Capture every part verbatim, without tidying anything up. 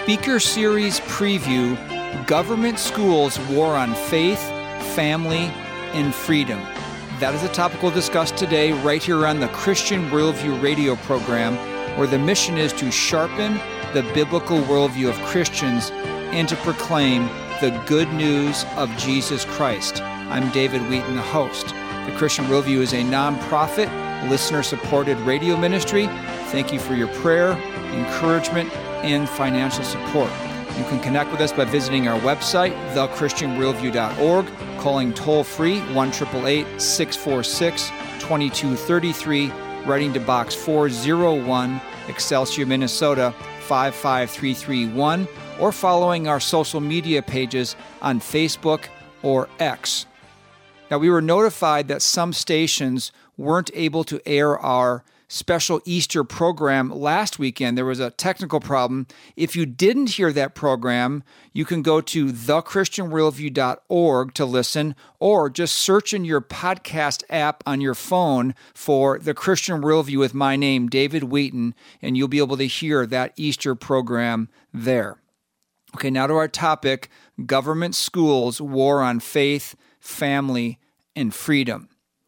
speaker series preview, Government Schools, War on Faith, Family, and Freedom. That is the topic we'll discuss today right here on the Christian Worldview radio program, where the mission is to sharpen the biblical worldview of Christians and to proclaim the good news of Jesus Christ. I'm David Wheaton, the host. The Christian Worldview is a nonprofit, listener-supported radio ministry. Thank you for your prayer, encouragement, and financial support. You can connect with us by visiting our website, the christian worldview dot org, calling toll-free one eight eight eight, six four six, two two three three, writing to Box four oh one, Excelsior, Minnesota, five five three three one, or following our social media pages on Facebook or X. Now, we were notified that some stations weren't able to air our special Easter program last weekend. There was a technical problem. If you didn't hear that program, you can go to the christian worldview dot org to listen, or just search in your podcast app on your phone for The Christian Worldview with my name, David Wheaton, and you'll be able to hear that Easter program there. Okay, now to our topic, Government Schools, War on Faith, Family, and Freedom.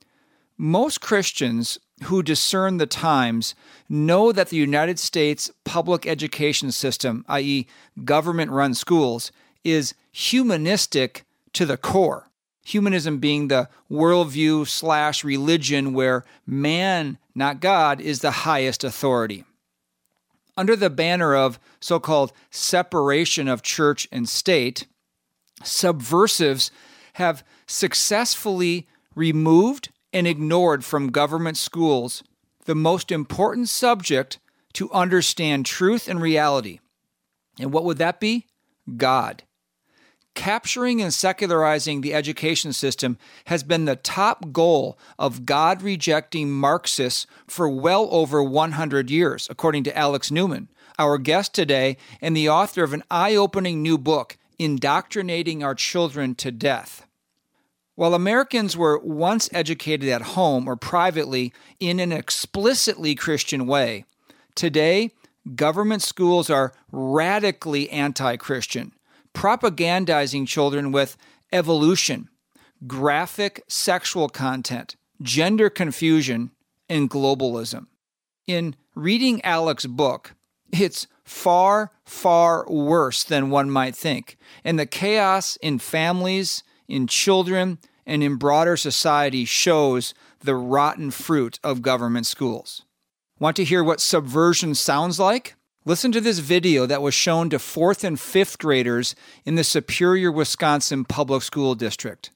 Most Christians who discern the times know that the United States public education system, that is government-run schools, is humanistic to the core. Humanism being the worldview slash religion where man, not God, is the highest authority. Under the banner of so-called separation of church and state, subversives have successfully removed and ignored from government schools the most important subject to understand truth and reality. And what would that be? God. Capturing and secularizing the education system has been the top goal of God-rejecting Marxists for well over one hundred years, according to Alex Newman, our guest today and the author of an eye-opening new book, Indoctrinating Our Children to Death. While Americans were once educated at home or privately in an explicitly Christian way, today government schools are radically anti-Christian, propagandizing children with evolution, graphic sexual content, gender confusion, and globalism. In reading Alex's book, it's far, far worse than one might think, and the chaos in families, in children, and in broader society shows the rotten fruit of government schools. Want to hear what subversion sounds like? Listen to this video that was shown to fourth and fifth graders in the Superior, Wisconsin Public School District.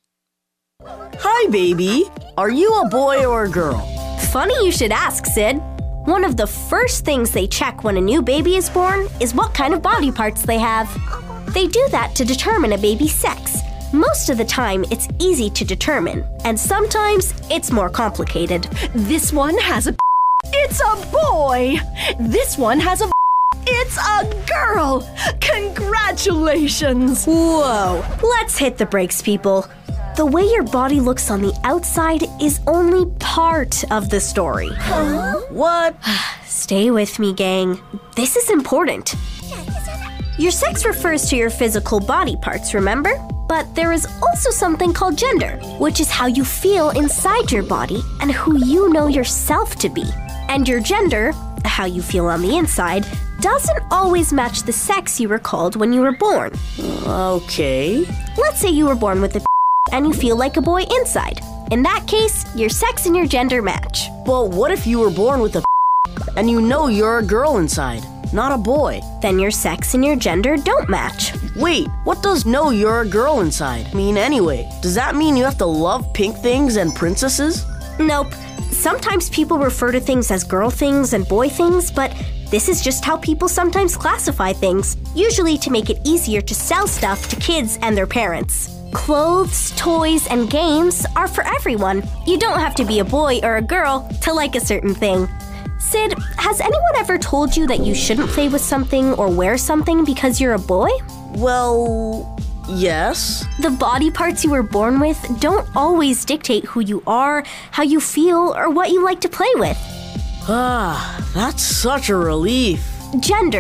Hi, baby. Are you a boy or a girl? Funny you should ask, Sid. One of the first things they check when a new baby is born is what kind of body parts they have. They do that to determine a baby's sex. Most of the time, it's easy to determine, and sometimes it's more complicated. This one has a It's a boy! This one has a It's a girl! Congratulations! Whoa! Let's hit the brakes, people. The way your body looks on the outside is only part of the story. Huh? What? Stay with me, gang. This is important. Your sex refers to your physical body parts, remember? But there is also something called gender, which is how you feel inside your body and who you know yourself to be. And your gender, how you feel on the inside, doesn't always match the sex you were called when you were born. Okay. Let's say you were born with a and you feel like a boy inside. In that case, your sex and your gender match. But what if you were born with a and you know you're a girl inside, not a boy? Then your sex and your gender don't match. Wait, what does know you're a girl inside mean anyway? Does that mean you have to love pink things and princesses? Nope. Sometimes people refer to things as girl things and boy things, but this is just how people sometimes classify things, usually to make it easier to sell stuff to kids and their parents. Clothes, toys, and games are for everyone. You don't have to be a boy or a girl to like a certain thing. Sid, has anyone ever told you that you shouldn't play with something or wear something because you're a boy? Well, yes. The body parts you were born with don't always dictate who you are, how you feel, or what you like to play with. Ah, that's such a relief. Gender,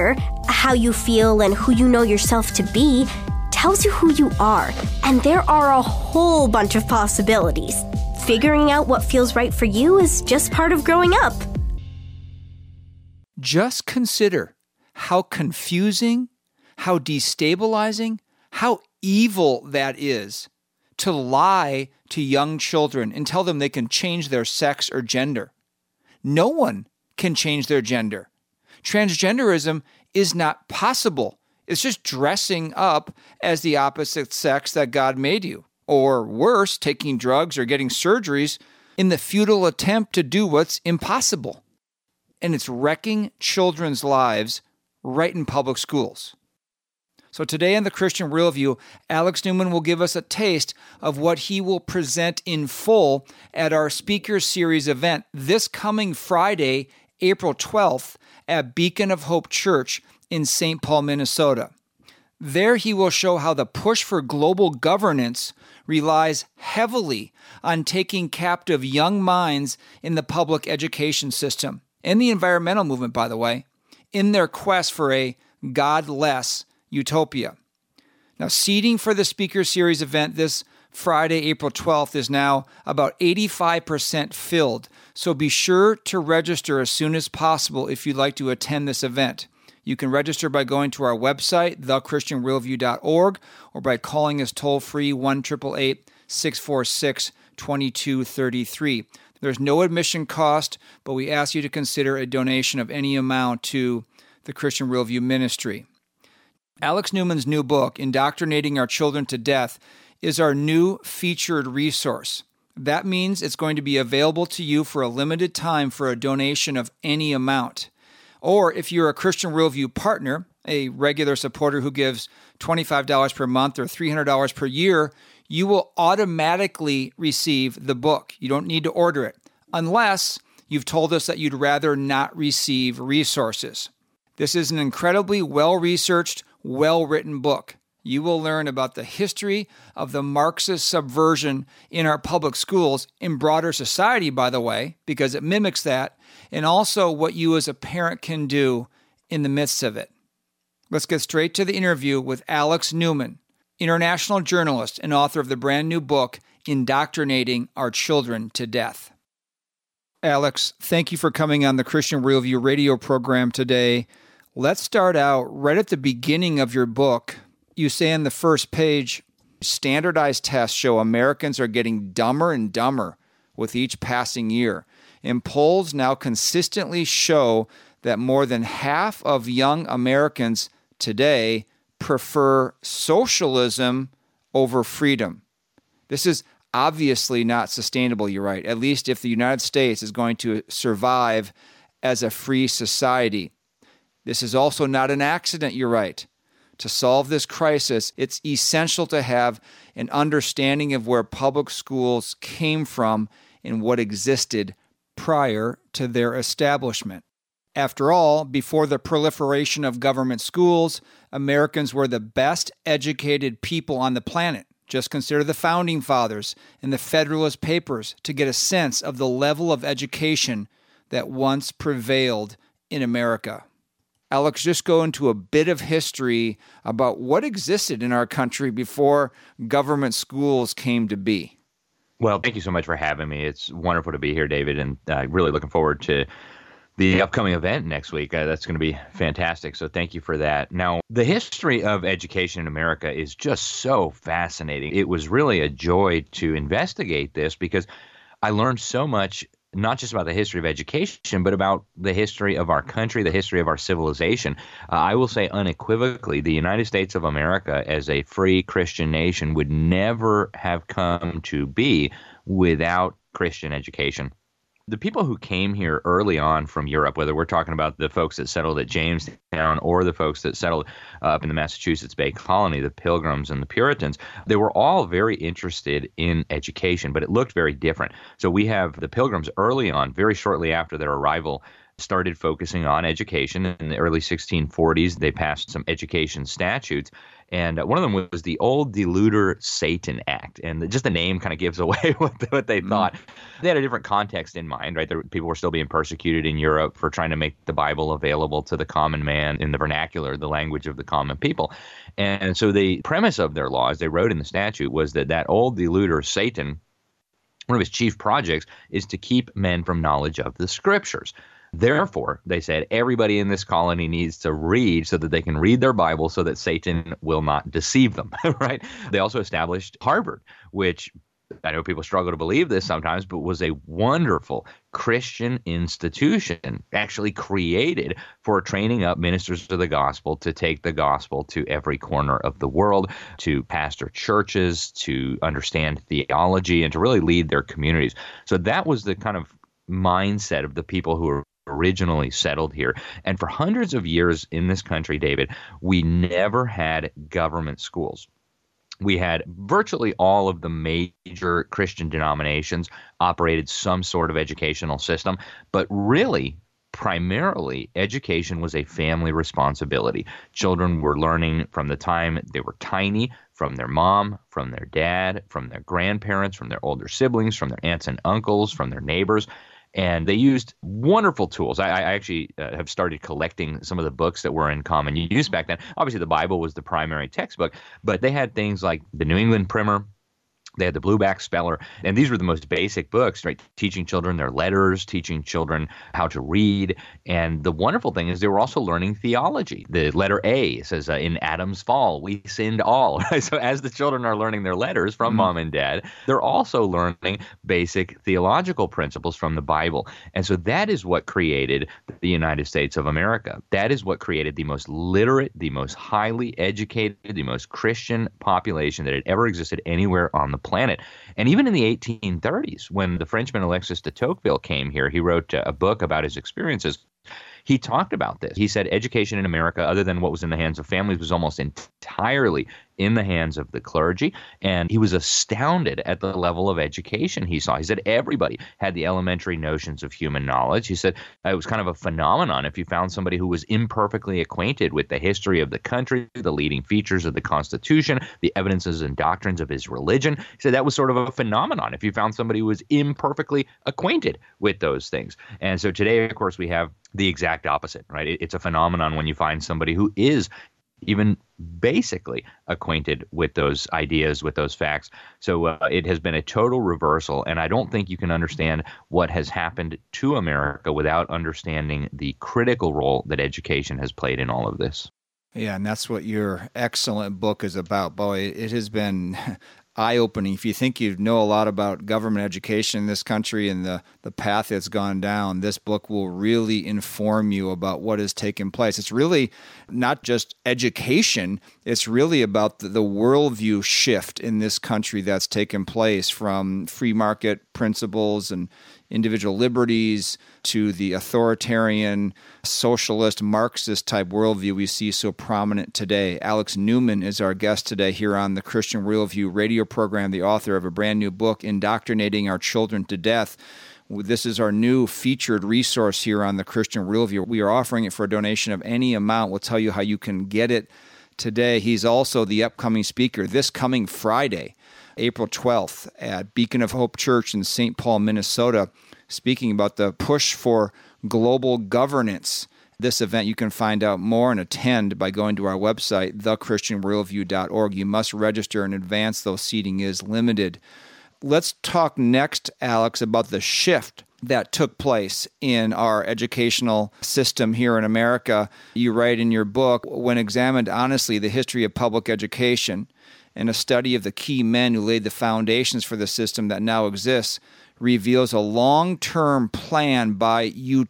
How you feel and who you know yourself to be tells you who you are, and there are a whole bunch of possibilities. Figuring out what feels right for you is just part of growing up. Just consider how confusing, how destabilizing, how evil that is to lie to young children and tell them they can change their sex or gender. No one can change their gender. Transgenderism is not possible. It's just dressing up as the opposite sex that God made you. Or worse, taking drugs or getting surgeries in the futile attempt to do what's impossible. And it's wrecking children's lives right in public schools. So today on the Christian Worldview, Alex Newman will give us a taste of what he will present in full at our Speaker Series event this coming Friday, April twelfth, at Beacon of Hope Church in Saint Paul, Minnesota. There he will show how the push for global governance relies heavily on taking captive young minds in the public education system, and the environmental movement, by the way, in their quest for a godless utopia. Now, seating for the Speaker Series event this Friday, April twelfth, is now about eighty-five percent filled, so be sure to register as soon as possible if you'd like to attend this event. You can register by going to our website, the christian worldview dot org, or by calling us toll-free one eight eight eight, six four six, two two three three. There's no admission cost, but we ask you to consider a donation of any amount to the Christian Worldview Ministry. Alex Newman's new book, Indoctrinating Our Children to Death, is our new featured resource. That means it's going to be available to you for a limited time for a donation of any amount. Or if you're a Christian Worldview partner, a regular supporter who gives twenty-five dollars per month or three hundred dollars per year, you will automatically receive the book. You don't need to order it, unless you've told us that you'd rather not receive resources. This is an incredibly well-researched, well-written book. You will learn about the history of the Marxist subversion in our public schools, in broader society, by the way, because it mimics that, and also what you as a parent can do in the midst of it. Let's get straight to the interview with Alex Newman, international journalist and author of the brand new book, Indoctrinating Our Children to Death. Alex, thank you for coming on the Christian Worldview radio program today. Let's start out right at the beginning of your book. You say on the first page, standardized tests show Americans are getting dumber and dumber with each passing year. And polls now consistently show that more than half of young Americans today prefer socialism over freedom. This is obviously not sustainable, you're right, at least if the United States is going to survive as a free society. This is also not an accident, you're right. To solve this crisis, it's essential to have an understanding of where public schools came from and what existed prior to their establishment. After all, before the proliferation of government schools, Americans were the best educated people on the planet. Just consider the Founding Fathers and the Federalist Papers to get a sense of the level of education that once prevailed in America. Alex, just go into a bit of history about what existed in our country before government schools came to be. Well, thank you so much for having me. It's wonderful to be here, David, and uh, really looking forward to the upcoming event next week. Uh, that's going to be fantastic, so thank you for that. Now, the history of education in America is just so fascinating. It was really a joy to investigate this because I learned so much, not just about the history of education, but about the history of our country, the history of our civilization. Uh, I will say unequivocally, the United States of America as a free Christian nation would never have come to be without Christian education. The people who came here early on from Europe, whether we're talking about the folks that settled at Jamestown or the folks that settled up in the Massachusetts Bay Colony, the Pilgrims and the Puritans, they were all very interested in education, but it looked very different. So we have the Pilgrims early on, very shortly after their arrival, started focusing on education. In the early sixteen forties, they passed some education statutes. And one of them was the Old Deluder Satan Act. And just the name kind of gives away what, what they thought. they had a different context in mind, right? There, people were still being persecuted in Europe for trying to make the Bible available to the common man in the vernacular, the language of the common people. And so the premise of their law, as they wrote in the statute, was that that old deluder, Satan, one of his chief projects is to keep men from knowledge of the scriptures. Therefore, they said, everybody in this colony needs to read so that they can read their Bible so that Satan will not deceive them, right? They also established Harvard, which I know people struggle to believe this sometimes, but was a wonderful Christian institution actually created for training up ministers of the gospel to take the gospel to every corner of the world, to pastor churches, to understand theology, and to really lead their communities. So that was the kind of mindset of the people who were originally settled here. And for hundreds of years in this country, David, we never had government schools. We had virtually all of the major Christian denominations operated some sort of educational system, but really, primarily, education was a family responsibility. Children were learning from the time they were tiny, from their mom, from their dad, from their grandparents, from their older siblings, from their aunts and uncles, from their neighbors. And they used wonderful tools. I, I actually uh, have started collecting some of the books that were in common use back then. Obviously, the Bible was the primary textbook, but they had things like the New England Primer. They had the Blueback Speller, and these were the most basic books, right? Teaching children their letters, teaching children how to read. And the wonderful thing is they were also learning theology. The letter A says, uh, in Adam's fall, we sinned all. Right? So as the children are learning their letters from mm-hmm. mom and dad, they're also learning basic theological principles from the Bible. And so that is what created the United States of America. That is what created the most literate, the most highly educated, the most Christian population that had ever existed anywhere on the planet. And even in the eighteen thirties, when the Frenchman Alexis de Tocqueville came here, he wrote a book about his experiences. He talked about this. He said education in America, other than what was in the hands of families, was almost entirely in the hands of the clergy. And he was astounded at the level of education he saw. He said everybody had the elementary notions of human knowledge. He said it was kind of a phenomenon if you found somebody who was imperfectly acquainted with the history of the country, the leading features of the Constitution, the evidences and doctrines of his religion. He said that was sort of a phenomenon if you found somebody who was imperfectly acquainted with those things. And so today, of course, we have the exact opposite, right? It's a phenomenon when you find somebody who is even basically acquainted with those ideas, with those facts. So uh, it has been a total reversal, and I don't think you can understand what has happened to America without understanding the critical role that education has played in all of this. Yeah, and that's what your excellent book is about. Boy, it has been eye-opening. If you think you know a lot about government education in this country and the, the path it's gone down, this book will really inform you about what has taken place. It's really not just education. It's really about the, the worldview shift in this country that's taken place from free market principles and individual liberties to the authoritarian, socialist, Marxist-type worldview we see so prominent today. Alex Newman is our guest today here on the Christian Worldview radio program, the author of a brand new book, Indoctrinating Our Children to Death. This is our new featured resource here on the Christian Worldview. We are offering it for a donation of any amount. We'll tell you how you can get it today. He's also the upcoming speaker this coming Friday, April twelfth, at Beacon of Hope Church in Saint Paul, Minnesota, speaking about the push for global governance. This event, you can find out more and attend by going to our website, the christian worldview dot org. You must register in advance, though seating is limited. Let's talk next, Alex, about the shift that took place in our educational system here in America. You write in your book, when examined honestly the history of public education and a study of the key men who laid the foundations for the system that now exists, reveals a long-term plan by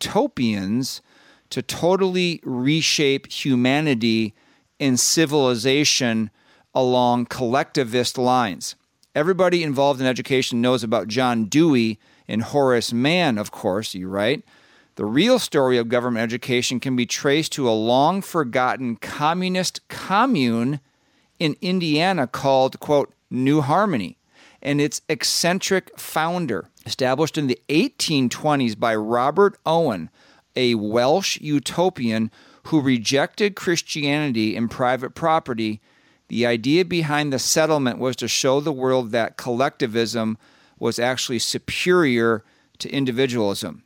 utopians to totally reshape humanity and civilization along collectivist lines. Everybody involved in education knows about John Dewey and Horace Mann, of course, you write. The real story of government education can be traced to a long-forgotten communist commune in Indiana called, quote, New Harmony, and its eccentric founder, established in the eighteen twenties by Robert Owen, a Welsh utopian who rejected Christianity and private property. The idea behind the settlement was to show the world that collectivism was actually superior to individualism.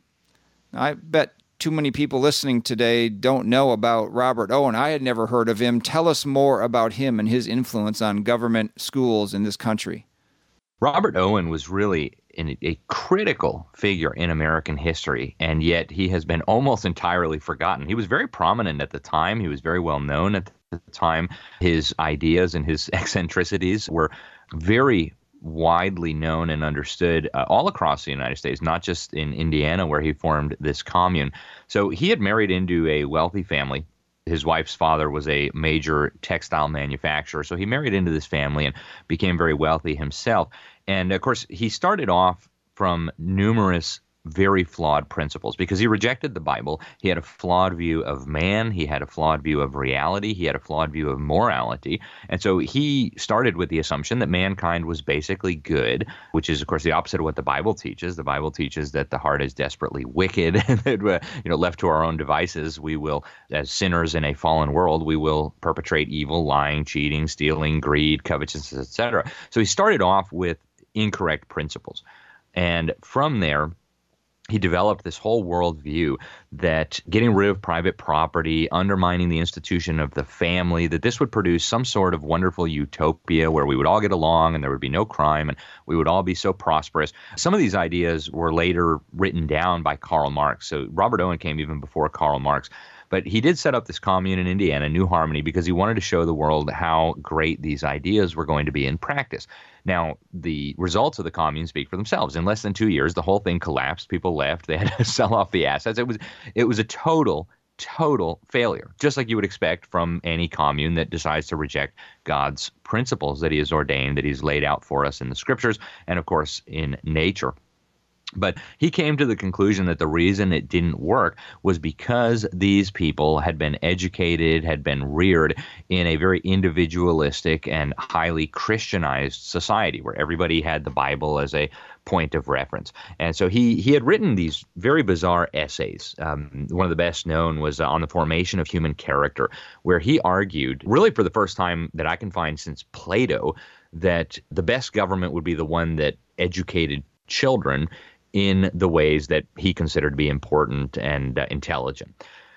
I bet too many people listening today don't know about Robert Owen. I had never heard of him. Tell us more about him and his influence on government schools in this country. Robert Owen was really in a critical figure in American history, and yet he has been almost entirely forgotten. He was very prominent at the time. He was very well known at the time. His ideas and his eccentricities were very widely known and understood uh, all across the United States, not just in Indiana where he formed this commune. So he had married into a wealthy family. His wife's father was a major textile manufacturer, so he married into this family and became very wealthy himself. And, of course, he started off from numerous very flawed principles because he rejected the Bible. He had a flawed view of man. He had a flawed view of reality. He had a flawed view of morality. And so he started with the assumption that mankind was basically good, which is, of course, the opposite of what the Bible teaches. The Bible teaches that the heart is desperately wicked, and that, you know, left to our own devices, we will, as sinners in a fallen world, we will perpetrate evil, lying, cheating, stealing, greed, covetousness, et cetera. So he started off with incorrect principles. And from there, he developed this whole worldview that getting rid of private property, undermining the institution of the family, that this would produce some sort of wonderful utopia where we would all get along and there would be no crime and we would all be so prosperous. Some of these ideas were later written down by Karl Marx. So Robert Owen came even before Karl Marx. But he did set up this commune in Indiana, New Harmony, because he wanted to show the world how great these ideas were going to be in practice. Now, the results of the commune speak for themselves. In less than two years, the whole thing collapsed. People left. They had to sell off the assets. It was it was a total, total failure, just like you would expect from any commune that decides to reject God's principles that he has ordained, that he's laid out for us in the scriptures, and, of course, in nature. But he came to the conclusion that the reason it didn't work was because these people had been educated, had been reared in a very individualistic and highly Christianized society where everybody had the Bible as a point of reference. And so he he had written these very bizarre essays. Um, one of the best known was uh, on the formation of human character, where he argued, really for the first time that I can find since Plato, that the best government would be the one that educated children in the ways that he considered to be important and uh, intelligent.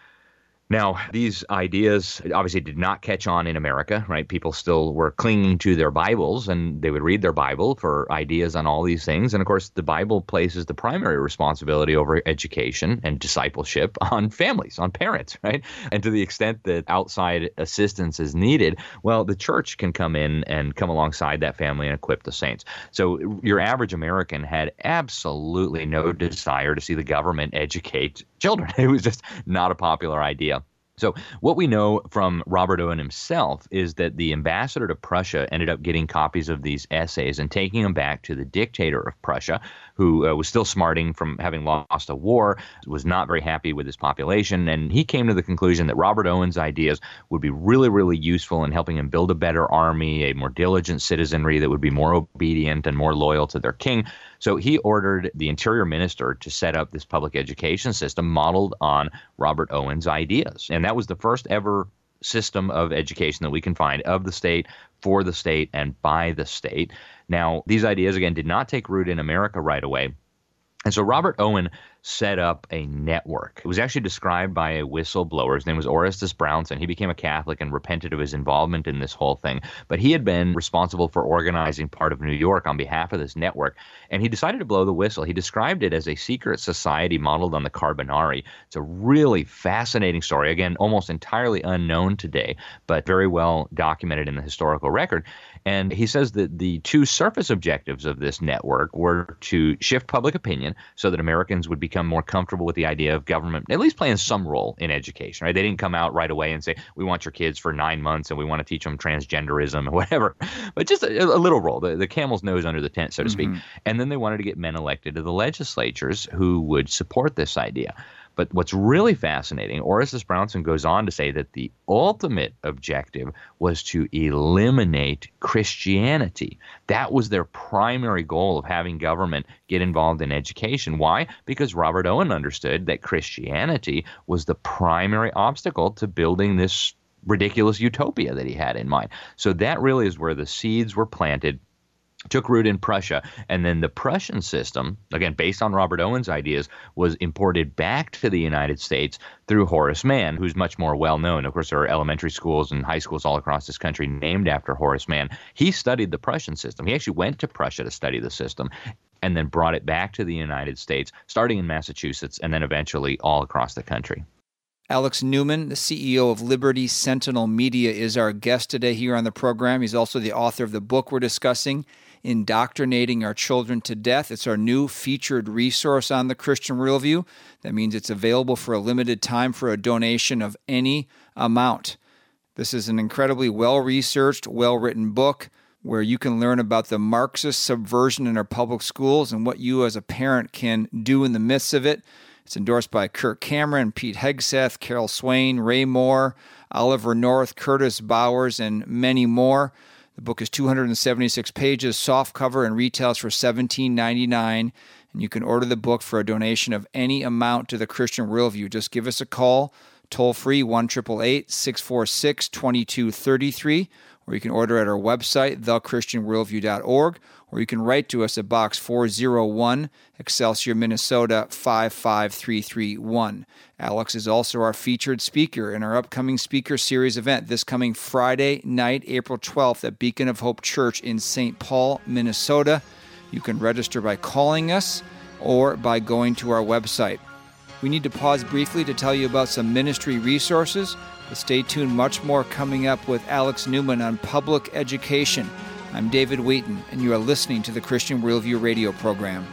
Now, these ideas obviously did not catch on in America, right? People still were clinging to their Bibles, and they would read their Bible for ideas on all these things. And, of course, the Bible places the primary responsibility over education and discipleship on families, on parents, right? And to the extent that outside assistance is needed, well, the church can come in and come alongside that family and equip the saints. So your average American had absolutely no desire to see the government educate children. It was just not a popular idea. So what we know from Robert Owen himself is that the ambassador to Prussia ended up getting copies of these essays and taking them back to the dictator of Prussia, who uh, was still smarting from having lost a war, was not very happy with his population, and he came to the conclusion that Robert Owen's ideas would be really, really useful in helping him build a better army, a more diligent citizenry that would be more obedient and more loyal to their king. So he ordered the interior minister to set up this public education system modeled on Robert Owen's ideas. And that was the first ever system of education that we can find of the state, for the state, and by the state. Now, these ideas, again, did not take root in America right away. And so Robert Owen set up a network. It was actually described by a whistleblower. His name was Orestes Brownson. He became a Catholic and repented of his involvement in this whole thing. But he had been responsible for organizing part of New York on behalf of this network. And he decided to blow the whistle. He described it as a secret society modeled on the Carbonari. It's a really fascinating story. Again, almost entirely unknown today, but very well documented in the historical record. And he says that the two surface objectives of this network were to shift public opinion so that Americans would become more comfortable with the idea of government at least playing some role in education, right? They didn't come out right away and say, we want your kids for nine months and we want to teach them transgenderism or whatever, but just a, a little role, the, the camel's nose under the tent, so to speak. Mm-hmm. And then they wanted to get men elected to the legislatures who would support this idea. But what's really fascinating, Orestes Brownson goes on to say that the ultimate objective was to eliminate Christianity. That was their primary goal of having government get involved in education. Why? Because Robert Owen understood that Christianity was the primary obstacle to building this ridiculous utopia that he had in mind. So that really is where the seeds were planted took root in Prussia. And then the Prussian system, again, based on Robert Owen's ideas, was imported back to the United States through Horace Mann, who's much more well-known. Of course, there are elementary schools and high schools all across this country named after Horace Mann. He studied the Prussian system. He actually went to Prussia to study the system and then brought it back to the United States, starting in Massachusetts and then eventually all across the country. Alex Newman, the C E O of Liberty Sentinel Media, is our guest today here on the program. He's also the author of the book we're discussing, Indoctrinating Our Children to Death. It's our new featured resource on the Christian Worldview. That means it's available for a limited time for a donation of any amount. This is an incredibly well-researched, well-written book where you can learn about the Marxist subversion in our public schools and what you as a parent can do in the midst of it. It's endorsed by Kirk Cameron, Pete Hegseth, Carol Swain, Ray Moore, Oliver North, Curtis Bowers, and many more. The book is two hundred seventy-six pages, softcover, and retails for seventeen ninety-nine. And you can order the book for a donation of any amount to the Christian Worldview. Just give us a call, toll-free, one eight eight eight, six four six, two two three three, or you can order at our website, the christian worldview dot org, or you can write to us at Box four oh one, Excelsior, Minnesota, five five three three one. Alex is also our featured speaker in our upcoming speaker series event this coming Friday night, April twelfth, at Beacon of Hope Church in Saint Paul, Minnesota. You can register by calling us or by going to our website. We need to pause briefly to tell you about some ministry resources, but stay tuned, much more coming up with Alex Newman on public education. I'm David Wheaton, and you are listening to the Christian Worldview radio program.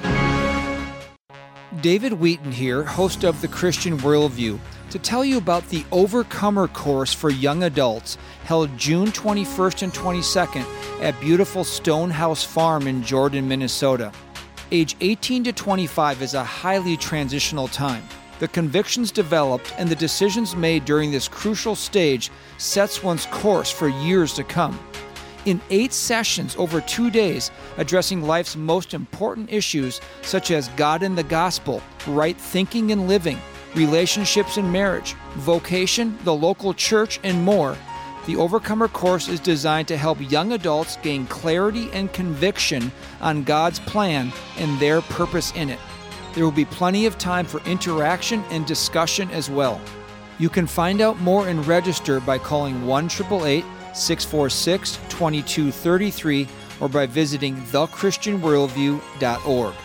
David Wheaton here, host of the Christian Worldview, to tell you about the Overcomer course for young adults held June twenty-first and twenty-second at beautiful Stonehouse Farm in Jordan, Minnesota. Age eighteen to twenty-five is a highly transitional time. The convictions developed and the decisions made during this crucial stage sets one's course for years to come. In eight sessions over two days, addressing life's most important issues such as God and the gospel, right thinking and living, relationships and marriage, vocation, the local church, and more, the Overcomer course is designed to help young adults gain clarity and conviction on God's plan and their purpose in it. There will be plenty of time for interaction and discussion as well. You can find out more and register by calling one eight eight eight, six four six, two two three three or by visiting the christian worldview dot org.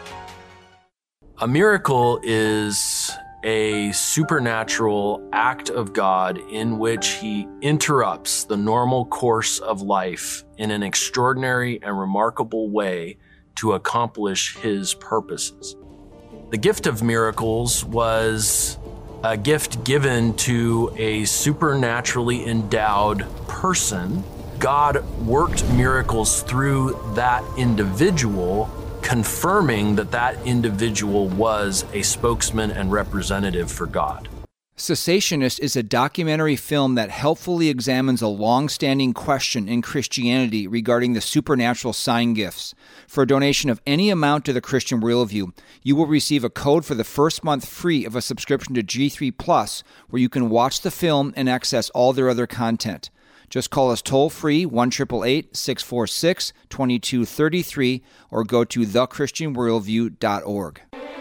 A miracle is a supernatural act of God in which He interrupts the normal course of life in an extraordinary and remarkable way to accomplish His purposes. The gift of miracles was a gift given to a supernaturally endowed person. God worked miracles through that individual, confirming that that individual was a spokesman and representative for God. Cessationist is a documentary film that helpfully examines a long-standing question in Christianity regarding the supernatural sign gifts. For a donation of any amount to the Christian Worldview, you will receive a code for the first month free of a subscription to G three Plus, where you can watch the film and access all their other content. Just call us toll-free, one eight eight eight, six four six, two two three three, or go to the christian worldview dot org.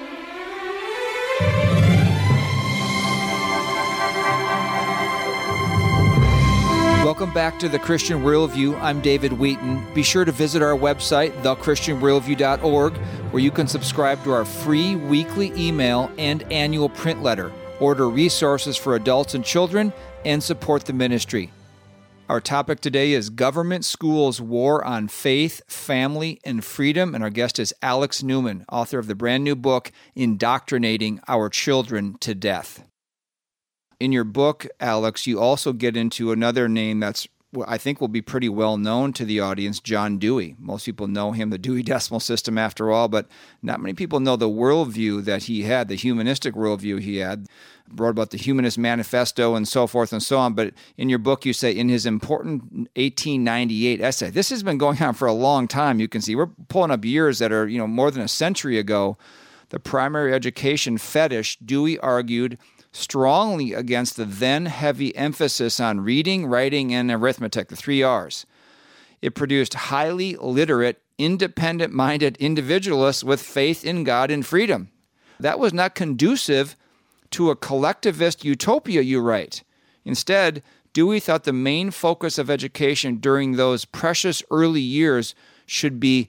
Welcome back to the Christian Worldview. I'm David Wheaton. Be sure to visit our website, the christian worldview dot org, where you can subscribe to our free weekly email and annual print letter, order resources for adults and children, and support the ministry. Our topic today is Government Schools' War on Faith, Family, and Freedom, and our guest is Alex Newman, author of the brand new book, Indoctrinating Our Children to Death. In your book, Alex, you also get into another name that's, I think, will be pretty well known to the audience, John Dewey. Most people know him, the Dewey Decimal System, after all, but not many people know the worldview that he had, the humanistic worldview he had. Wrote about the Humanist Manifesto and so forth and so on. But in your book, you say, in his important eighteen ninety-eight essay, this has been going on for a long time. You can see we're pulling up years that are, you know, more than a century ago. The primary education fetish, Dewey argued strongly against the then heavy emphasis on reading, writing, and arithmetic, the three R's. It produced highly literate, independent-minded individualists with faith in God and freedom. That was not conducive to a collectivist utopia, you write. Instead, Dewey thought the main focus of education during those precious early years should be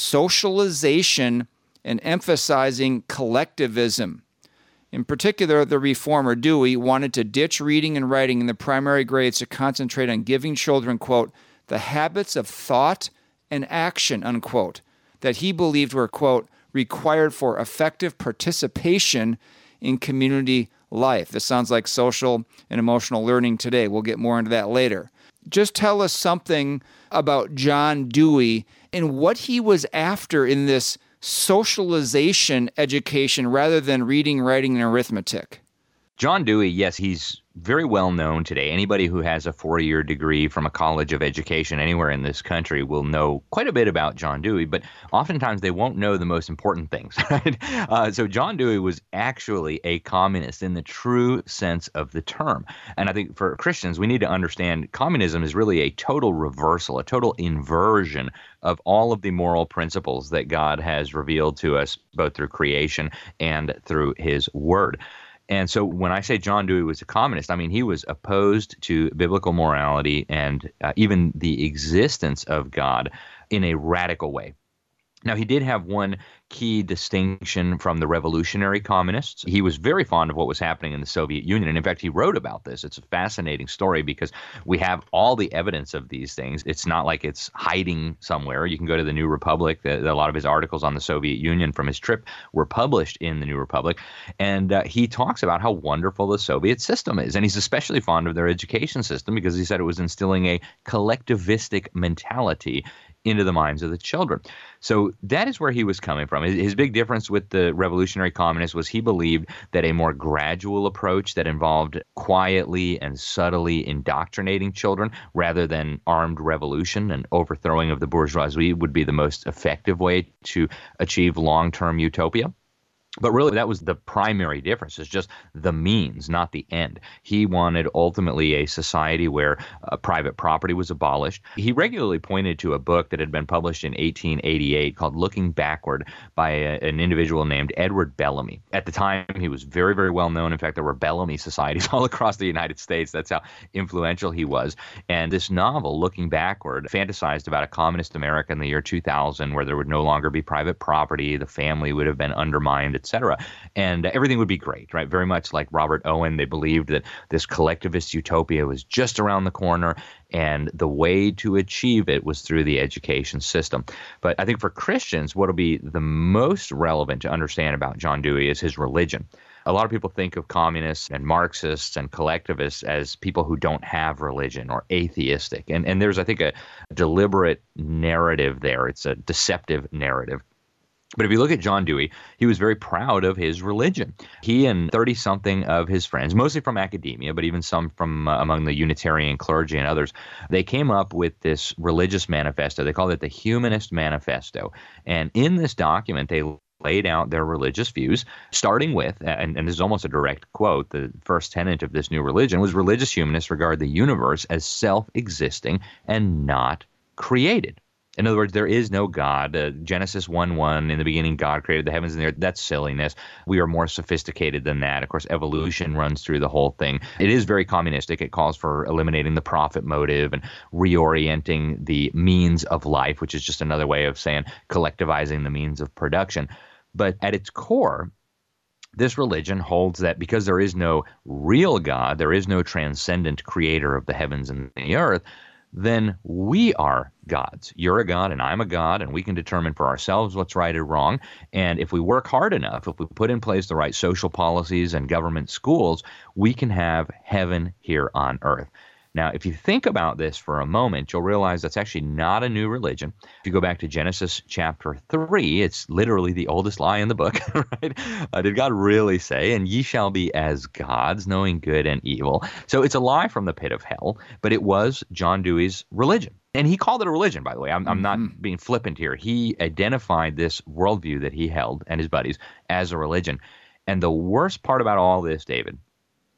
socialization and emphasizing collectivism. In particular, the reformer Dewey wanted to ditch reading and writing in the primary grades to concentrate on giving children, quote, the habits of thought and action, unquote, that he believed were, quote, required for effective participation in community life. This sounds like social and emotional learning today. We'll get more into that later. Just tell us something about John Dewey and what he was after in this socialization education rather than reading, writing, and arithmetic. John Dewey, yes, he's very well known today. Anybody who has a four-year degree from a college of education anywhere in this country will know quite a bit about John Dewey, but oftentimes they won't know the most important things, right? Uh, so John Dewey was actually a communist in the true sense of the term. And I think for Christians, we need to understand communism is really a total reversal, a total inversion of all of the moral principles that God has revealed to us, both through creation and through his word. And so when I say John Dewey was a communist, I mean he was opposed to biblical morality and uh, even the existence of God in a radical way. Now, he did have one key distinction from the revolutionary communists. He was very fond of what was happening in the Soviet Union. And in fact, he wrote about this. It's a fascinating story because we have all the evidence of these things. It's not like it's hiding somewhere. You can go to the New Republic. A lot of his articles on the Soviet Union from his trip were published in the New Republic. And uh, he talks about how wonderful the Soviet system is. And he's especially fond of their education system because he said it was instilling a collectivistic mentality into the minds of the children. So that is where he was coming from. His big difference with the revolutionary communists was he believed that a more gradual approach that involved quietly and subtly indoctrinating children rather than armed revolution and overthrowing of the bourgeoisie would be the most effective way to achieve long-term utopia. But really, that was the primary difference. It's just the means, not the end. He wanted ultimately a society where uh, private property was abolished. He regularly pointed to a book that had been published in eighteen eighty-eight called Looking Backward by a, an individual named Edward Bellamy. At the time, he was very, very well known. In fact, there were Bellamy societies all across the United States. That's how influential he was. And this novel, Looking Backward, fantasized about a communist America in the year two thousand where there would no longer be private property, the family would have been undermined, et cetera. And everything would be great, right? Very much like Robert Owen, they believed that this collectivist utopia was just around the corner, and the way to achieve it was through the education system. But I think for Christians, what will be the most relevant to understand about John Dewey is his religion. A lot of people think of communists and Marxists and collectivists as people who don't have religion or atheistic. And, and there's, I think, a deliberate narrative there. It's a deceptive narrative. But if you look at John Dewey, he was very proud of his religion. He and thirty-something of his friends, mostly from academia, but even some from uh, among the Unitarian clergy and others, they came up with this religious manifesto. They called it the Humanist Manifesto. And in this document, they laid out their religious views, starting with, and, and this is almost a direct quote, the first tenet of this new religion was religious humanists regard the universe as self-existing and not created. In other words, there is no God. Uh, Genesis one one, in the beginning, God created the heavens and the earth. That's silliness. We are more sophisticated than that. Of course, evolution runs through the whole thing. It is very communistic. It calls for eliminating the profit motive and reorienting the means of life, which is just another way of saying collectivizing the means of production. But at its core, this religion holds that because there is no real God, there is no transcendent creator of the heavens and the earth, then we are gods. You're a god and I'm a god, and we can determine for ourselves what's right or wrong. And if we work hard enough, if we put in place the right social policies and government schools, we can have heaven here on earth. Now, if you think about this for a moment, you'll realize that's actually not a new religion. If you go back to Genesis chapter three, it's literally the oldest lie in the book, right? Uh, did God really say, and ye shall be as gods, knowing good and evil? So it's a lie from the pit of hell, but it was John Dewey's religion. And he called it a religion, by the way. I'm, I'm not mm-hmm. being flippant here. He identified this worldview that he held and his buddies as a religion. And the worst part about all this, David,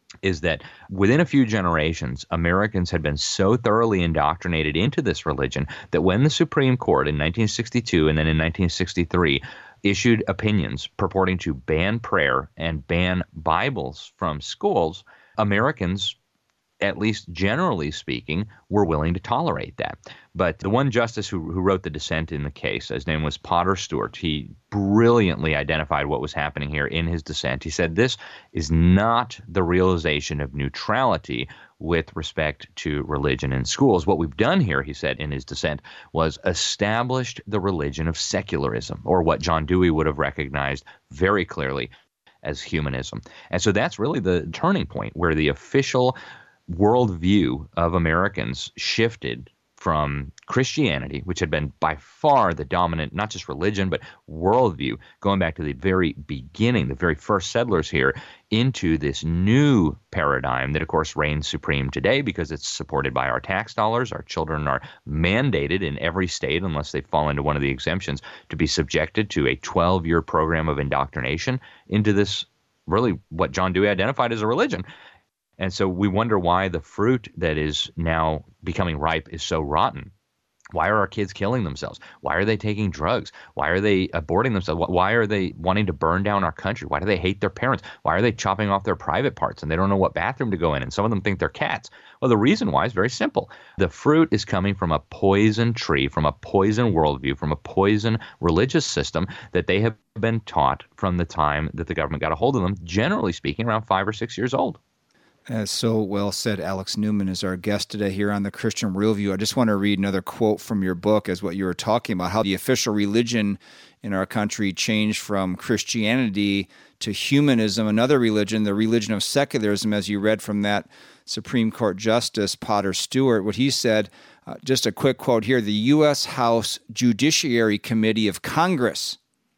is that within a few generations, Americans had been so thoroughly indoctrinated into this religion that when the Supreme Court in nineteen sixty-two and then in nineteen sixty-three issued opinions purporting to ban prayer and ban Bibles from schools, Americans, at least generally speaking, were willing to tolerate that. But the one justice who, who wrote the dissent in the case, his name was Potter Stewart, he brilliantly identified what was happening here in his dissent. He said, this is not the realization of neutrality with respect to religion in schools. What we've done here, he said in his dissent, was established the religion of secularism, or what John Dewey would have recognized very clearly as humanism. And so that's really the turning point where the official worldview of Americans shifted from Christianity, which had been by far the dominant, not just religion, but worldview, going back to the very beginning, the very first settlers here, into this new paradigm that, of course, reigns supreme today because it's supported by our tax dollars. Our children are mandated in every state, unless they fall into one of the exemptions, to be subjected to a twelve-year program of indoctrination into this, really what John Dewey identified as a religion. And so we wonder why the fruit that is now becoming ripe is so rotten. Why are our kids killing themselves? Why are they taking drugs? Why are they aborting themselves? Why are they wanting to burn down our country? Why do they hate their parents? Why are they chopping off their private parts and they don't know what bathroom to go in? And some of them think they're cats. Well, the reason why is very simple. The fruit is coming from a poison tree, from a poison worldview, from a poison religious system that they have been taught from the time that the government got a hold of them, generally speaking, around five or six years old. As so well said, Alex Newman is our guest today here on the Christian Worldview. I just want to read another quote from your book as what you were talking about, how the official religion in our country changed from Christianity to humanism, another religion, the religion of secularism, as you read from that Supreme Court Justice Potter Stewart. What he said, uh, just a quick quote here, the U S House Judiciary Committee of Congress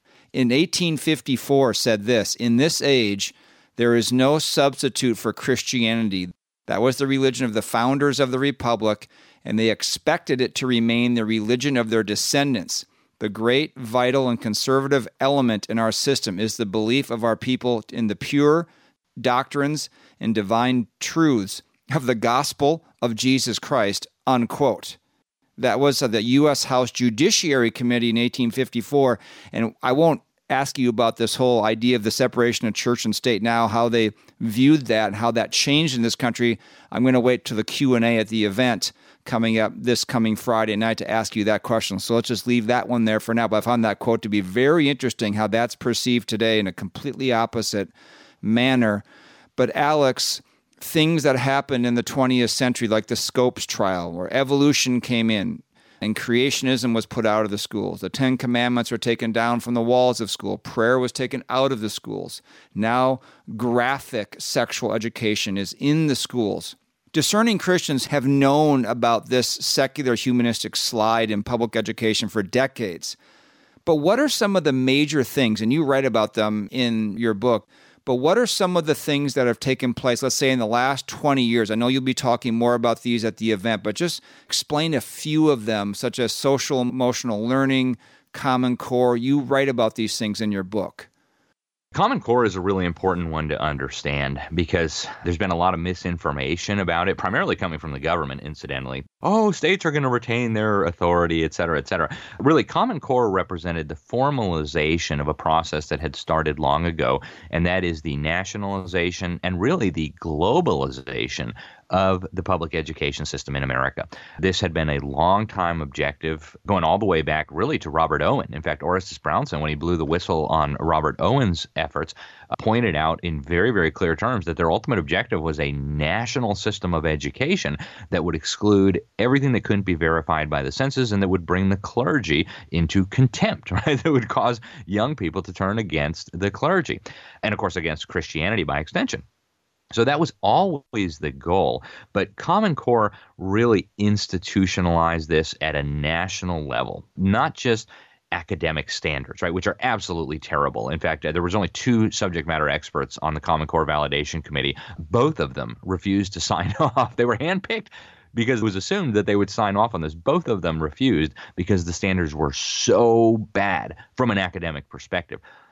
in eighteen fifty-four said this, in this age, there is no substitute for Christianity. That was the religion of the founders of the Republic, and they expected it to remain the religion of their descendants. The great, vital, and conservative element in our system is the belief of our people in the pure doctrines and divine truths of the gospel of Jesus Christ, unquote. That was the U S House Judiciary Committee in eighteen fifty-four, and I won't ask you about this whole idea of the separation of church and state now, how they viewed that and how that changed in this country. I'm going to wait to the Q and A at the event coming up this coming Friday night to ask you that question. So let's just leave that one there for now. But I found that quote to be very interesting, how that's perceived today in a completely opposite manner. But Alex, things that happened in the twentieth century, like the Scopes trial, where evolution came in, and creationism was put out of the schools. The Ten Commandments were taken down from the walls of school. Prayer was taken out of the schools. Now, graphic sexual education is in the schools. Discerning Christians have known about this secular humanistic slide in public education for decades. But what are some of the major things, and you write about them in your book, but what are some of the things that have taken place, let's say in the last twenty years? I know you'll be talking more about these at the event, but just explain a few of them, such as social emotional learning, Common Core. You write about these things in your book. Common Core is a really important one to understand because there's been a lot of misinformation about it, primarily coming from the government, incidentally. Oh, states are going to retain their authority, et cetera, et cetera. Really, Common Core represented the formalization of a process that had started long ago, and that is the nationalization and really the globalization of the public education system in America. This had been a long-time objective, going all the way back really to Robert Owen. In fact, Orestes Brownson, when he blew the whistle on Robert Owen's efforts, uh, pointed out in very, very clear terms that their ultimate objective was a national system of education that would exclude everything that couldn't be verified by the census and that would bring the clergy into contempt, right? That would cause young people to turn against the clergy and, of course, against Christianity by extension. So that was always the goal, but Common Core really institutionalized this at a national level, not just academic standards, right, which are absolutely terrible. In fact, there was only two subject matter experts on the Common Core Validation Committee. Both of them refused to sign off. They were handpicked because it was assumed that they would sign off on this. Both of them refused because the standards were so bad from an academic perspective.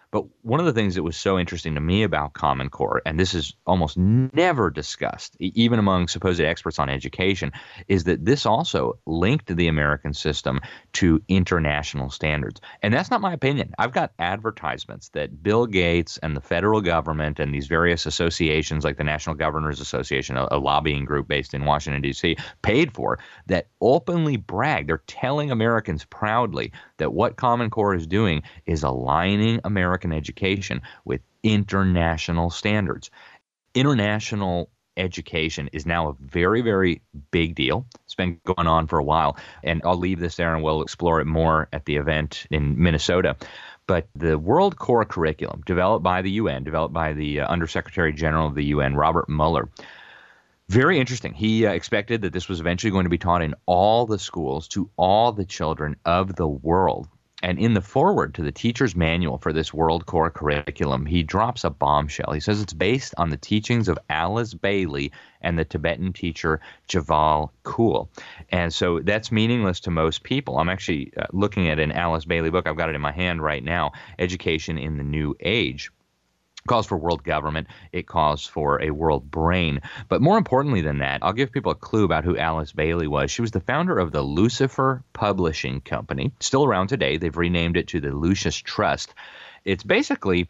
But one of the things that was so interesting to me about Common Core, and this is almost never discussed, even among supposed experts on education, is that this also linked the American system to international standards. And that's not my opinion. I've got advertisements that Bill Gates and the federal government and these various associations like the National Governors Association, a, a lobbying group based in Washington, D C, paid for that openly brag. They're telling Americans proudly that what Common Core is doing is aligning American education with international standards. International education is now a very, very big deal. It's been going on for a while, and I'll leave this there and we'll explore it more at the event in Minnesota. But the World Core Curriculum, developed by the U N, developed by the uh, Undersecretary General of the U N, Robert Mueller, very interesting. He uh, expected that this was eventually going to be taught in all the schools to all the children of the world. And in the foreword to the teacher's manual for this World Core Curriculum, he drops a bombshell. He says it's based on the teachings of Alice Bailey and the Tibetan teacher Djwhal Khul. And so that's meaningless to most people. I'm actually uh, looking at an Alice Bailey book. I've got it in my hand right now, Education in the New Age. It calls for world government. It calls for a world brain. But more importantly than that, I'll give people a clue about who Alice Bailey was. She was the founder of the Lucifer Publishing Company. Still around today. They've renamed it to the Lucis Trust. It's basically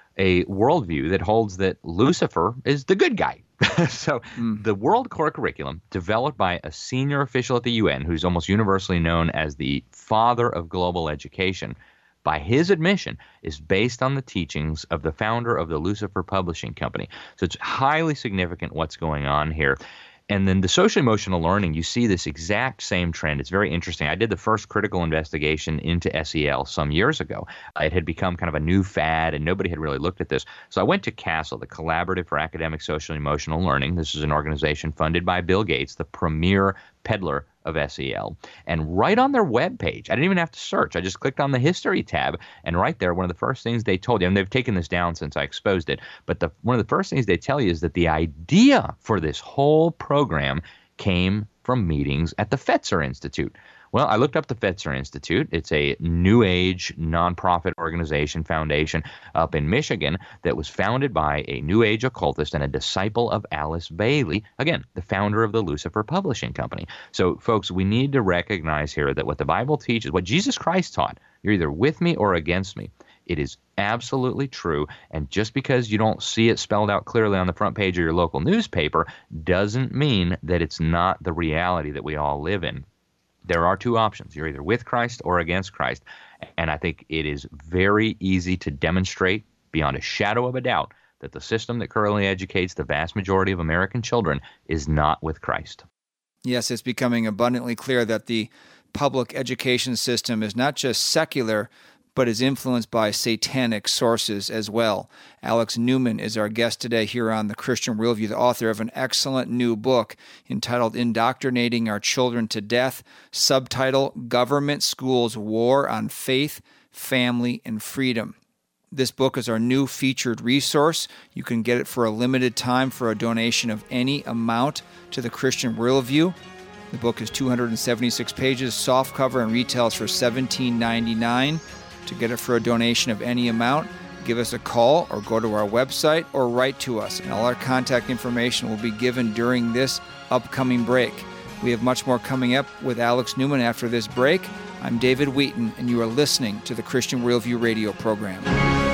a worldview that holds that Lucifer is the good guy. So mm. the World Core Curriculum, developed by a senior official at the U N, who's almost universally known as the father of global education, by his admission, is based on the teachings of the founder of the Lucifer Publishing Company. So it's highly significant what's going on here. And then the social emotional learning, you see this exact same trend. It's very interesting. I did the first critical investigation into S E L some years ago. It had become kind of a new fad, and nobody had really looked at this. So I went to CASEL, the Collaborative for Academic Social and Emotional Learning. This is an organization funded by Bill Gates, the premier peddler of S E L. And right on their webpage, I didn't even have to search. I just clicked on the history tab, and right there, one of the first things they told you, and they've taken this down since I exposed it, but the one of the first things they tell you is that the idea for this whole program came from meetings at the Fetzer Institute. Well, I looked up the Fetzer Institute. It's a New Age nonprofit organization, foundation up in Michigan that was founded by a New Age occultist and a disciple of Alice Bailey, again, the founder of the Lucifer Publishing Company. So, folks, we need to recognize here that what the Bible teaches, what Jesus Christ taught, you're either with me or against me. It is absolutely true, and just because you don't see it spelled out clearly on the front page of your local newspaper doesn't mean that it's not the reality that we all live in. There are two options. You're either with Christ or against Christ. And I think it is very easy to demonstrate beyond a shadow of a doubt that the system that currently educates the vast majority of American children is not with Christ. Yes, it's becoming abundantly clear that the public education system is not just secular, but is influenced by satanic sources as well. Alex Newman is our guest today here on The Christian Worldview, the author of an excellent new book entitled Indoctrinating Our Children to Death, subtitle Government Schools' War on Faith, Family, and Freedom. This book is our new featured resource. You can get it for a limited time for a donation of any amount to The Christian Worldview. The book is two hundred seventy-six pages, softcover, and retails for seventeen ninety-nine dollars. To get it for a donation of any amount, give us a call or go to our website or write to us. And all our contact information will be given during this upcoming break. We have much more coming up with Alex Newman after this break. I'm David Wheaton, and you are listening to the Christian Worldview radio program.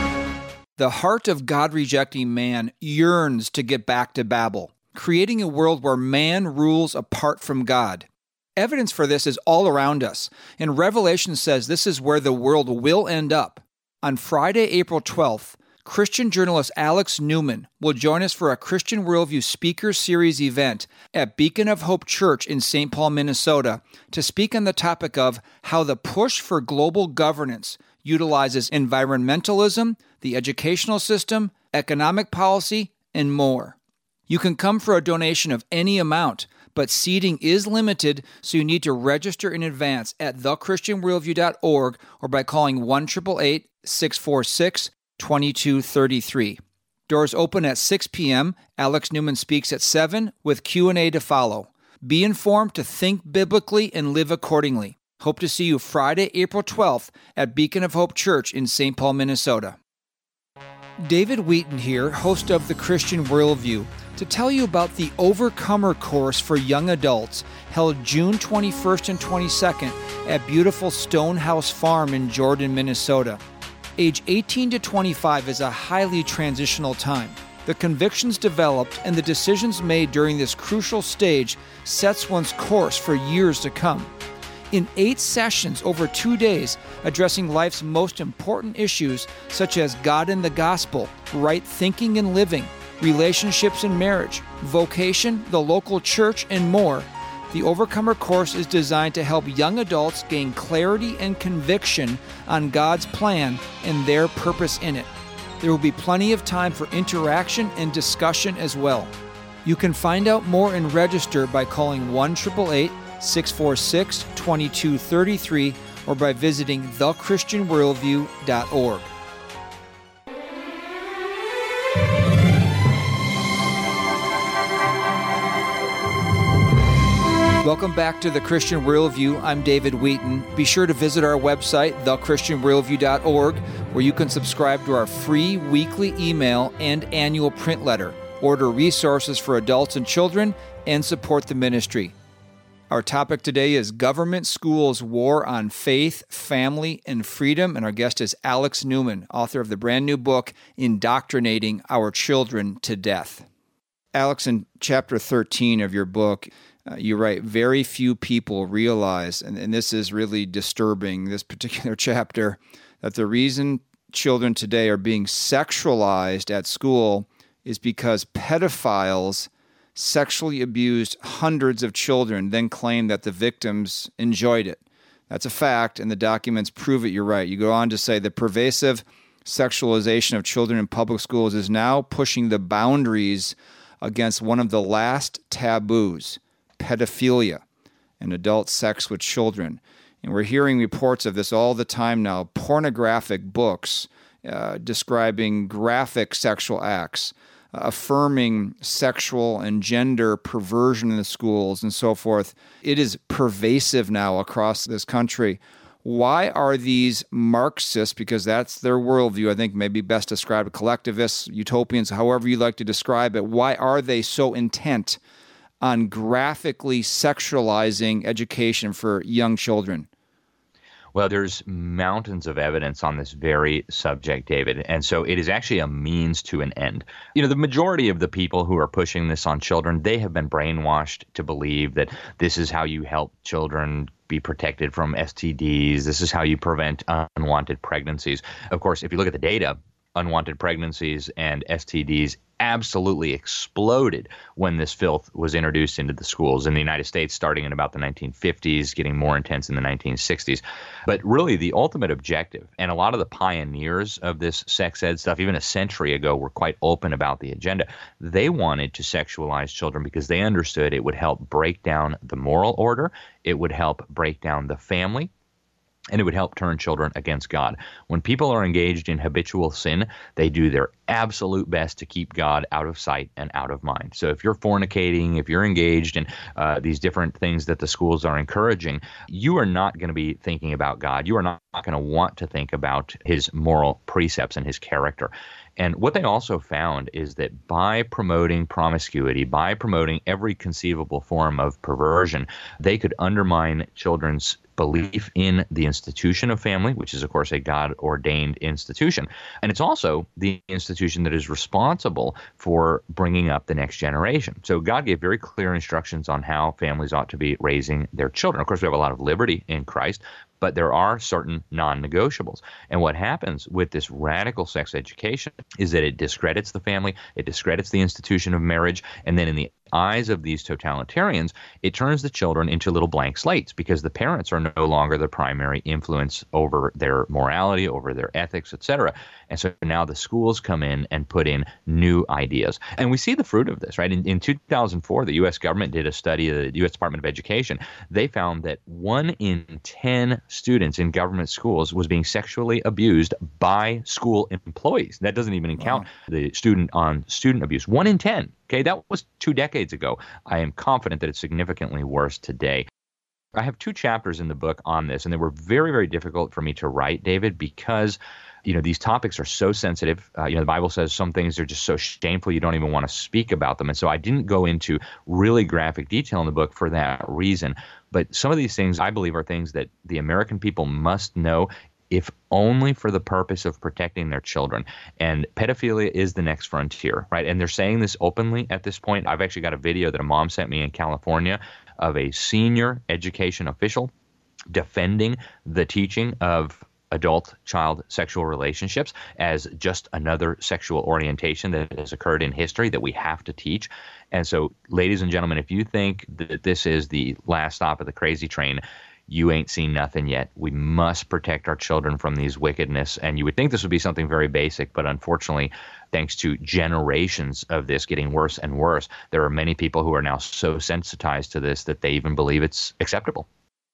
The heart of God-rejecting man yearns to get back to Babel, creating a world where man rules apart from God. Evidence for this is all around us, and Revelation says this is where the world will end up. On Friday, April twelfth, Christian journalist Alex Newman will join us for a Christian Worldview Speaker Series event at Beacon of Hope Church in Saint Paul, Minnesota, to speak on the topic of how the push for global governance utilizes environmentalism, the educational system, economic policy, and more. You can come for a donation of any amount, but seating is limited, so you need to register in advance at the christian worldview dot org or by calling one eight eight eight, six four six, two two three three. Doors open at six p.m. Alex Newman speaks at seven with Q and A to follow. Be informed to think biblically and live accordingly. Hope to see you Friday, April twelfth at Beacon of Hope Church in Saint Paul, Minnesota. David Wheaton here, host of The Christian Worldview, to tell you about the Overcomer course for young adults held June twenty-first and twenty-second at beautiful Stonehouse Farm in Jordan, Minnesota. Age eighteen to twenty-five is a highly transitional time. The convictions developed and the decisions made during this crucial stage sets one's course for years to come. In eight sessions over two days, addressing life's most important issues such as God and the gospel, right thinking and living, relationships and marriage, vocation, the local church, and more, the Overcomer course is designed to help young adults gain clarity and conviction on God's plan and their purpose in it. There will be plenty of time for interaction and discussion as well. You can find out more and register by calling one eight eight eight, six four six, two two three three or by visiting the christian worldview dot org. Welcome back to The Christian Worldview. I'm David Wheaton. Be sure to visit our website, the christian worldview dot org, where you can subscribe to our free weekly email and annual print letter, order resources for adults and children, and support the ministry. Our topic today is Government Schools' War on Faith, Family, and Freedom, and our guest is Alex Newman, author of the brand new book, Indoctrinating Our Children to Death. Alex, in chapter thirteen of your book, uh, you write, very few people realize, and, and this is really disturbing, this particular chapter, that the reason children today are being sexualized at school is because pedophiles sexually abused hundreds of children, then claim that the victims enjoyed it. That's a fact, and the documents prove it. You're right. You go on to say the pervasive sexualization of children in public schools is now pushing the boundaries against one of the last taboos, pedophilia, and adult sex with children. And we're hearing reports of this all the time now, pornographic books uh, describing graphic sexual acts, affirming sexual and gender perversion in the schools and so forth. It is pervasive now across this country. Why are these Marxists, because that's their worldview, I think maybe best described, collectivists, utopians, however you like to describe it, why are they so intent on graphically sexualizing education for young children? Well, there's mountains of evidence on this very subject, David. And so it is actually a means to an end. You know, the majority of the people who are pushing this on children, they have been brainwashed to believe that this is how you help children be protected from S T Ds. This is how you prevent unwanted pregnancies. Of course, if you look at the data, unwanted pregnancies and S T Ds absolutely exploded when this filth was introduced into the schools in the United States, starting in about the nineteen fifties, getting more intense in the nineteen sixties. But really, the ultimate objective, and a lot of the pioneers of this sex ed stuff, even a century ago, were quite open about the agenda. They wanted to sexualize children because they understood it would help break down the moral order, it would help break down the family, and it would help turn children against God. When people are engaged in habitual sin, they do their absolute best to keep God out of sight and out of mind. So if you're fornicating, if you're engaged in uh, these different things that the schools are encouraging, you are not going to be thinking about God. You are not, not going to want to think about his moral precepts and his character. And what they also found is that by promoting promiscuity, by promoting every conceivable form of perversion, they could undermine children's belief in the institution of family, which is, of course, a God-ordained institution. And it's also the institution that is responsible for bringing up the next generation. So God gave very clear instructions on how families ought to be raising their children. Of course, we have a lot of liberty in Christ, but there are certain non-negotiables. And what happens with this radical sex education is that it discredits the family, it discredits the institution of marriage, and then in the eyes of these totalitarians, it turns the children into little blank slates because the parents are no longer the primary influence over their morality, over their ethics, et cetera. And so now the schools come in and put in new ideas. And we see the fruit of this, right? In, in two thousand four, the U S government did a study, the U S Department of Education. They found that one in ten students in government schools was being sexually abused by school employees. That doesn't even count wow. the student on student abuse. One in ten. Okay, that was two decades ago. I am confident that it's significantly worse today. I have two chapters in the book on this, and they were very, very difficult for me to write, David, because you know, these topics are so sensitive. Uh, you know, the Bible says some things are just so shameful you don't even want to speak about them. And so I didn't go into really graphic detail in the book for that reason. But some of these things, I believe, are things that the American people must know, if only for the purpose of protecting their children. And pedophilia is the next frontier, right? And they're saying this openly at this point. I've actually got a video that a mom sent me in California of a senior education official defending the teaching of adult-child sexual relationships as just another sexual orientation that has occurred in history that we have to teach. And so, ladies and gentlemen, if you think that this is the last stop of the crazy train, you ain't seen nothing yet. We must protect our children from these wickedness. And you would think this would be something very basic, but unfortunately, thanks to generations of this getting worse and worse, there are many people who are now so sensitized to this that they even believe it's acceptable.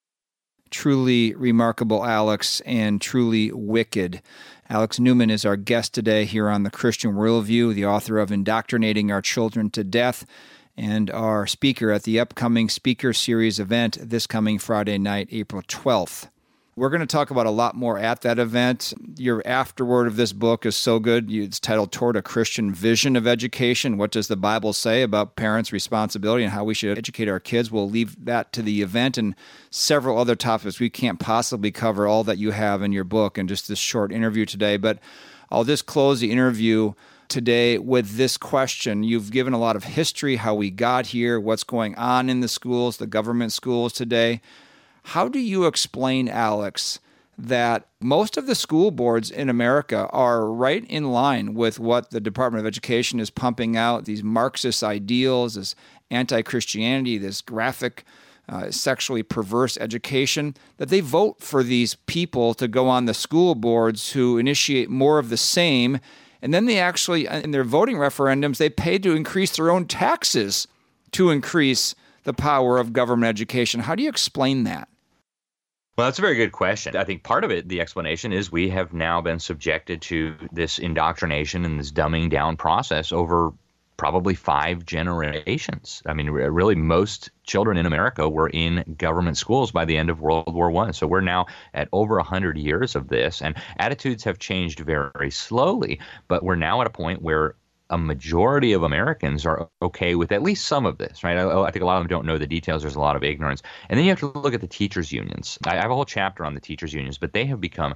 Truly remarkable, Alex, and truly wicked. Alex Newman is our guest today here on The Christian Worldview, the author of Indoctrinating Our Children to Death, and our speaker at the upcoming Speaker Series event this coming Friday night, April twelfth. We're going to talk about a lot more at that event. Your afterword of this book is so good. It's titled Toward a Christian Vision of Education. What does the Bible say about parents' responsibility and how we should educate our kids? We'll leave that to the event and several other topics. We can't possibly cover all that you have in your book in just this short interview today, but I'll just close the interview today with this question. You've given a lot of history, how we got here, what's going on in the schools, the government schools today. How do you explain, Alex, that most of the school boards in America are right in line with what the Department of Education is pumping out, these Marxist ideals, this anti-Christianity, this graphic, uh, sexually perverse education, that they vote for these people to go on the school boards who initiate more of the same, and then they actually, in their voting referendums, they pay to increase their own taxes to increase the power of government education. How do you explain that? Well, that's a very good question. I think part of it, the explanation is we have now been subjected to this indoctrination and this dumbing down process over probably five generations. I mean, really, most children in America were in government schools by the end of World War One. So we're now at over one hundred years of this, and attitudes have changed very slowly, but we're now at a point where a majority of Americans are okay with at least some of this, right? I, I think a lot of them don't know the details. There's a lot of ignorance. And then you have to look at the teachers' unions. I have a whole chapter on the teachers' unions, but they have become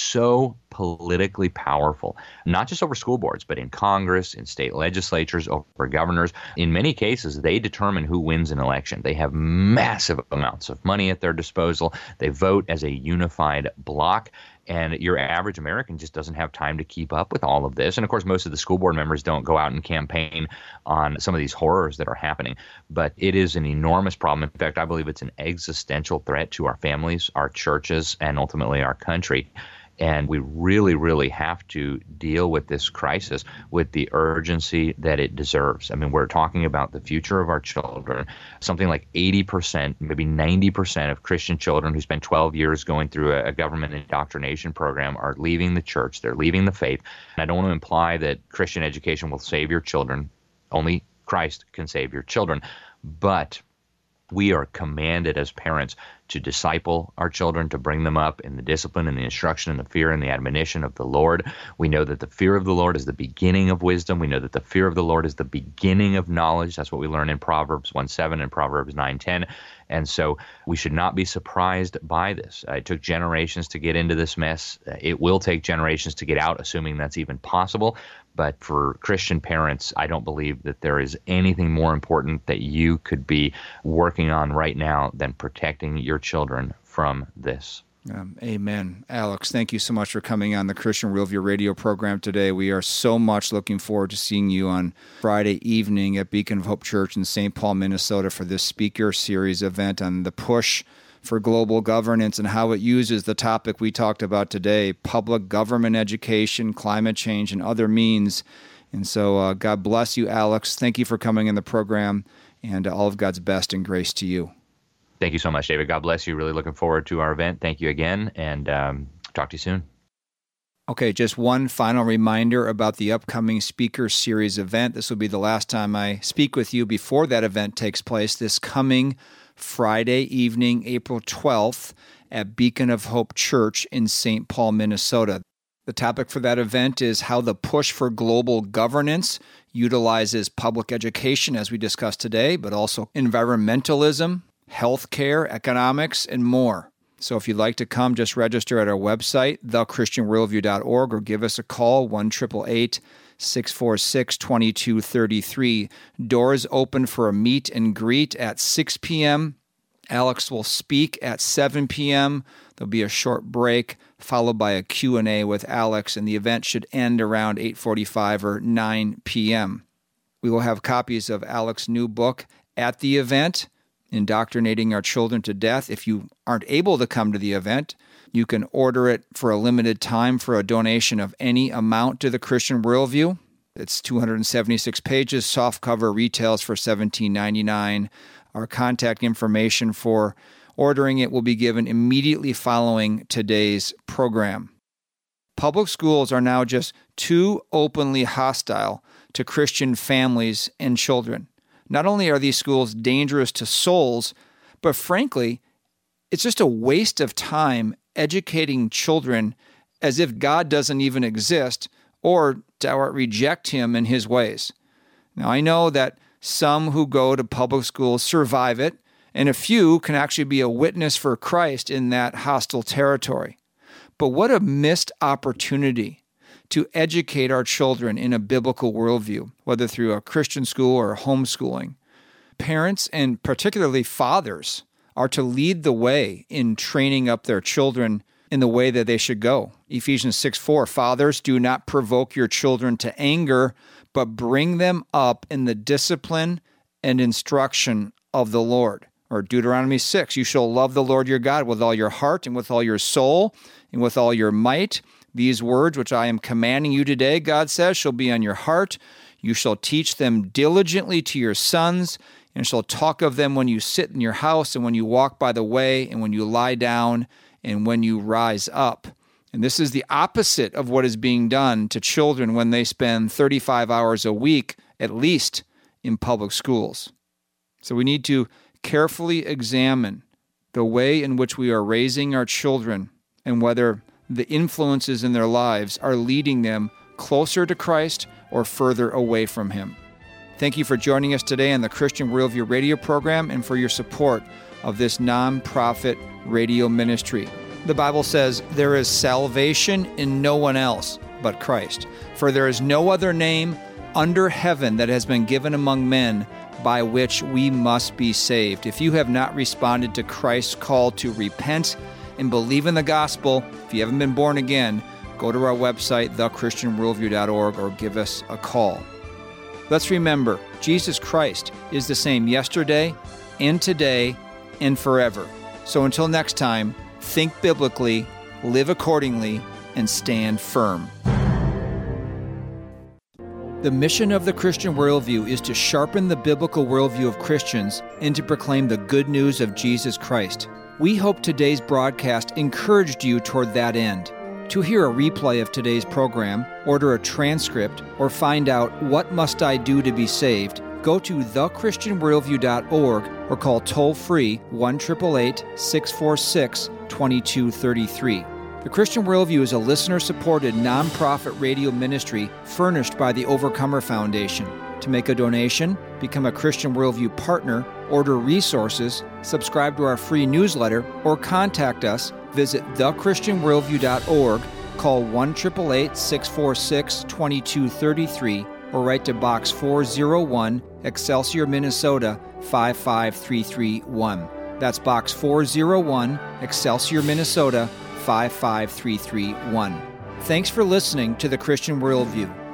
so politically powerful, not just over school boards, but in Congress, in state legislatures, over governors. In many cases, they determine who wins an election. They have massive amounts of money at their disposal. They vote as a unified bloc. And your average American just doesn't have time to keep up with all of this. And of course, most of the school board members don't go out and campaign on some of these horrors that are happening. But it is an enormous problem. In fact, I believe it's an existential threat to our families, our churches, and ultimately our country. And we really, really have to deal with this crisis with the urgency that it deserves. I mean, we're talking about the future of our children. Something like eighty percent, maybe ninety percent of Christian children who spend twelve years going through a, a government indoctrination program are leaving the church. They're leaving the faith. And I don't want to imply that Christian education will save your children. Only Christ can save your children. But we are commanded as parents to disciple our children, to bring them up in the discipline and the instruction and the fear and the admonition of the Lord. We know that the fear of the Lord is the beginning of wisdom. We know that the fear of the Lord is the beginning of knowledge. That's what we learn in Proverbs one seven and Proverbs nine ten. And so we should not be surprised by this. Uh, it took generations to get into this mess. Uh, it will take generations to get out, assuming that's even possible. But for Christian parents, I don't believe that there is anything more important that you could be working on right now than protecting your children from this. Um, amen. Alex, thank you so much for coming on the Christian Worldview radio program today. We are so much looking forward to seeing you on Friday evening at Beacon of Hope Church in Saint Paul, Minnesota for this Speaker Series event on the push for global governance and how it uses the topic we talked about today, public government education, climate change, and other means. And so uh, God bless you, Alex. Thank you for coming in the program, and all of God's best and grace to you. Thank you so much, David. God bless you. Really looking forward to our event. Thank you again, and um, talk to you soon. Okay, just one final reminder about the upcoming Speaker Series event. This will be the last time I speak with you before that event takes place this coming Friday evening, April twelfth, at Beacon of Hope Church in Saint Paul, Minnesota. The topic for that event is how the push for global governance utilizes public education, as we discussed today, but also environmentalism, healthcare, economics, and more. So if you'd like to come, just register at our website, the christian worldview dot org, or give us a call, one eight eight eight, six four six, two two three three. Doors open for a meet and greet at six p.m. Alex will speak at seven p.m. There'll be a short break, followed by a Q and A with Alex, and the event should end around eight forty-five or nine p.m. We will have copies of Alex's new book at the event, Indoctrinating Our Children to Death. If you aren't able to come to the event, you can order it for a limited time for a donation of any amount to the Christian Worldview. It's two hundred seventy-six pages. Softcover retails for seventeen ninety-nine. Our contact information for ordering it will be given immediately following today's program. Public schools are now just too openly hostile to Christian families and children. Not only are these schools dangerous to souls, but frankly, it's just a waste of time educating children as if God doesn't even exist or to outright reject him and his ways. Now, I know that some who go to public schools survive it, and a few can actually be a witness for Christ in that hostile territory. But what a missed opportunity to educate our children in a biblical worldview, whether through a Christian school or homeschooling. Parents, and particularly fathers, are to lead the way in training up their children in the way that they should go. Ephesians six four, fathers, do not provoke your children to anger, but bring them up in the discipline and instruction of the Lord. Or Deuteronomy six, you shall love the Lord your God with all your heart and with all your soul and with all your might. These words which I am commanding you today, God says, shall be on your heart. You shall teach them diligently to your sons, and shall talk of them when you sit in your house, and when you walk by the way, and when you lie down, and when you rise up. And this is the opposite of what is being done to children when they spend thirty-five hours a week, at least, in public schools. So we need to carefully examine the way in which we are raising our children and whether the influences in their lives are leading them closer to Christ or further away from him. Thank you for joining us today on the Christian Worldview radio program and for your support of this non-profit radio ministry. The Bible says, there is salvation in no one else but Christ, for there is no other name under heaven that has been given among men by which we must be saved. If you have not responded to Christ's call to repent and believe in the gospel, if you haven't been born again, go to our website, the christian worldview dot org, or give us a call. Let's remember, Jesus Christ is the same yesterday and today and forever. So until next time, think biblically, live accordingly, and stand firm. The mission of the Christian Worldview is to sharpen the biblical worldview of Christians and to proclaim the good news of Jesus Christ. We hope today's broadcast encouraged you toward that end. To hear a replay of today's program, order a transcript, or find out what must I do to be saved, go to the christian worldview dot org or call toll-free one eight eight eight, six four six, two two three three. The Christian Worldview is a listener-supported nonprofit radio ministry furnished by the Overcomer Foundation. To make a donation, become a Christian Worldview partner, order resources, subscribe to our free newsletter, or contact us, visit the christian worldview dot org, call one eight eight eight, six four six, two two three three, or write to Box four oh one, Excelsior, Minnesota, five five three three one. That's Box four oh one, Excelsior, Minnesota, five five three three one. Thanks for listening to the Christian Worldview.